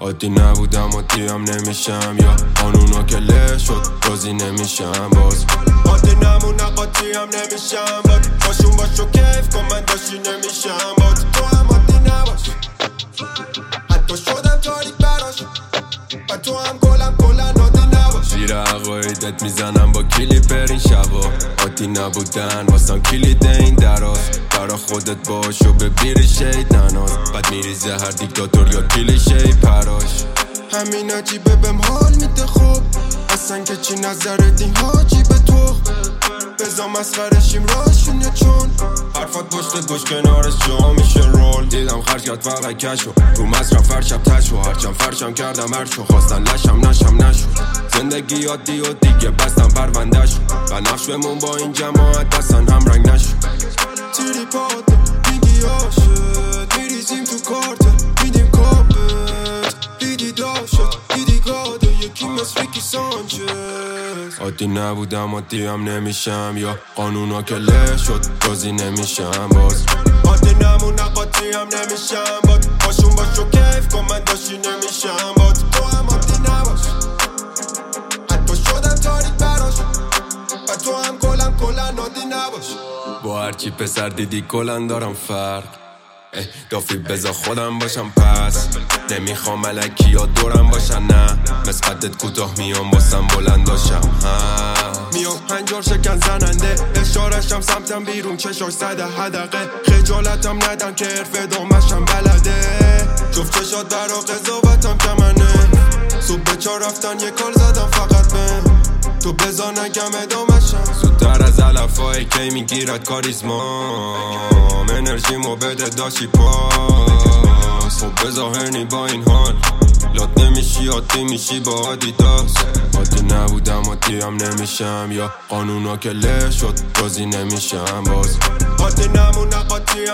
عادی نبودم عادی هم نمیشم، یا قانونا که له شد راضی نمیشم باز. عادی نمونه قاطی هم نمیشم، باشون باشو کیف کن من داشتی نمیشم باز. تو هم عادی نباش، حتی شدم تاریک براش و تو هم کلا عادی نباش. زیر عقایدت میزنم با کلیپر این شبا، عادی نبودن واسم کلید این دراز. برا خودت باش و ببیری شید نناز، بعد میریزه هر دیکتاتور یا کلیشه پراش. همین عجیبه بهم حال میده خوب، اصلا که چی نظرت این حاجیبه تو. بزا مسخرشیم راشونه چون حرفات پشت گوش کنارش جا میشه رول. دیدم خرج کرد فقط کشو رو مصرف فرشب تشو، هرچم فرشم کردم هرچو خواستن لشم نشد. زندگی عادی و دیگه بستم پرونده شو و نقش بمون با این جماعت اصلا هم رنگ نشو. تیری پاته میگی عاشق، میریزیم تو کارت میدیم کابت. دیدی داشت دیدی گاده یکی مثل ریکی سانچز. عادی نبودم عادی هم نمیشم، یا قانونا که له شد راضی نمیشم باز. عادی نمونه قاطی هم نمیشم باشون باشو کیف کن من داشتی نمیشم باز. تو هم عادی نباش، حتی شدم تاریک براش و تو هم کلا عادی نباش. با هرچی پسر دیدی کلن دارم فرق، دافی بزا خودم باشم پس نمیخوام ملکی یا دورم باشن، نه مثل قدت کوتاه میام واسم بلند باشم. میام هنجار شکن زننده، اشارشم سمتم بیرون چشاش زده حدقه. خجالتم ندم که حرف دامشم بلده، جفت چشات برا قضاوتم کمنه. صبح به 4 رفتن یه کار زدم فقط بهم، تو بزا نگم ادامشم. زودتر از علفای کی میگیرد کاریزما، انرژیمو بده داشی پاس. خب بظاهرنی با این حال لات نمیشی عادی میشی با آدیداس. عادی نبودم عادی هم نمیشم، یا قانونا که له شد راضی نمیشم باز. عادی نمونه قاطی هم